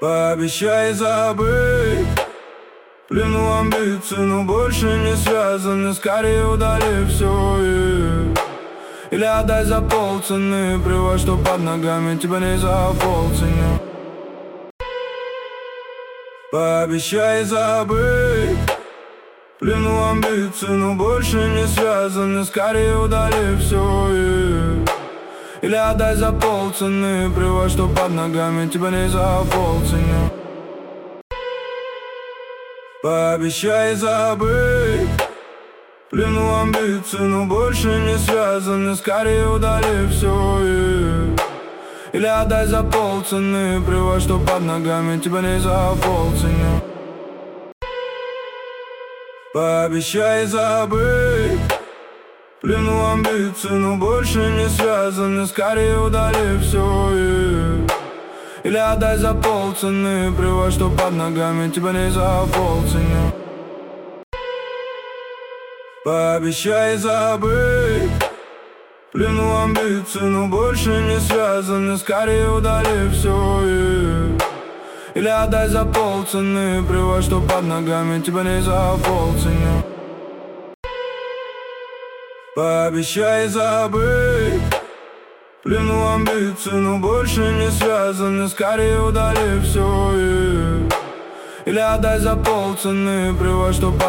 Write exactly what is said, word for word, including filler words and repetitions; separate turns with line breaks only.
Пообещай забыть в плену амбиций, но больше не связаны. Скорее удали все и... Или отдай за полцены, плевать, что под ногами тебя не за полцену. Пообещай забыть в плену амбиций, но больше не связаны. Скорее удали все и... Или отдай за полцены, плевать, что под ногами тебя не за полцену. Пообещай забыть в плену амбиций, но больше не связаны. Скорее удали все и... Или отдай за полцены, плевать, что под ногами тебя не за полцену. Пообещай забыть в плену амбиций, но больше не связаны. Скорее удали все и... Или отдай за полцены, плевать, что под ногами тебя не за полцену. Пообещай забыть в плену амбиций, но больше не связаны. Скорее удали все и... Или отдай за полцены, плевать, что под ногами тебя не за полцену. Пообещай забыть в плену амбиций, но больше не связаны. Скорее удали все и... Или отдай за полцены, плевать, что под